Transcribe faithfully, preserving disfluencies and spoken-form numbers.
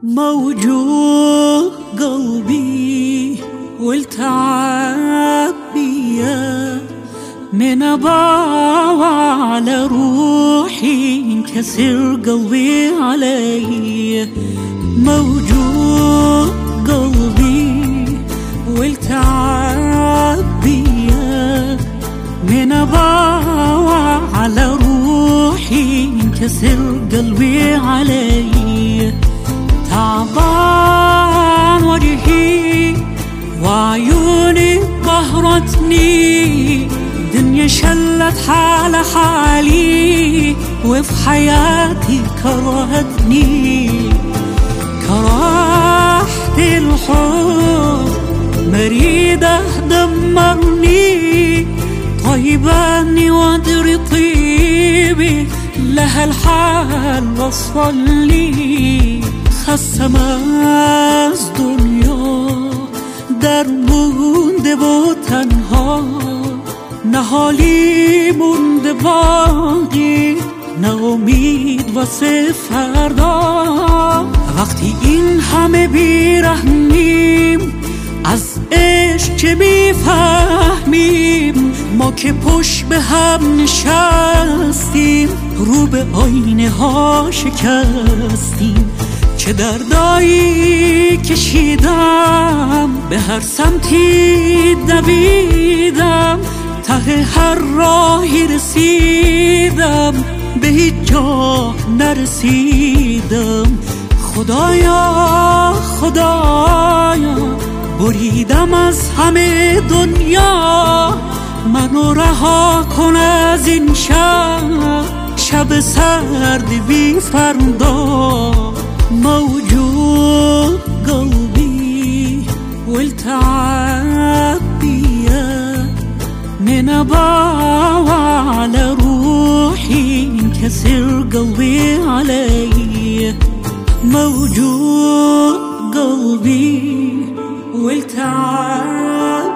موجوع قلبي والتعب بيا من أباوع على روحي انكسر قلبي علي. موجوع قلبي والتعب بيا من أباوع على روحي انكسر قلبي علي. تعبان وجهي وعيوني قهرتني، دنيا شلت حال حالي وفي حياتي كرهتني. كرهت الحب مريدة دمرني، طيباني وادري طيبي لها الحال وصلني. خستم از دنیا در مونده و تنها، نه حالی مونده باقی نه امید واسه فردا. وقتی این همه بیرحمیم از عشق چه میفهمیم؟ ما که پشت به هم نشستیم رو به آینه ها شکستیم. چه دردایی کشیدم به هر سمتی دویدم، ته هر راهی رسیدم به هیچ جا نرسیدم. خدایا خدایا بریدم از همه دنیا، منو رها کن از این شب شب سرد بی فردا. موجوع قلبي والتعب بيا من أباوع على روحي انكسر قلبي علي. موجوع قلبي والتعب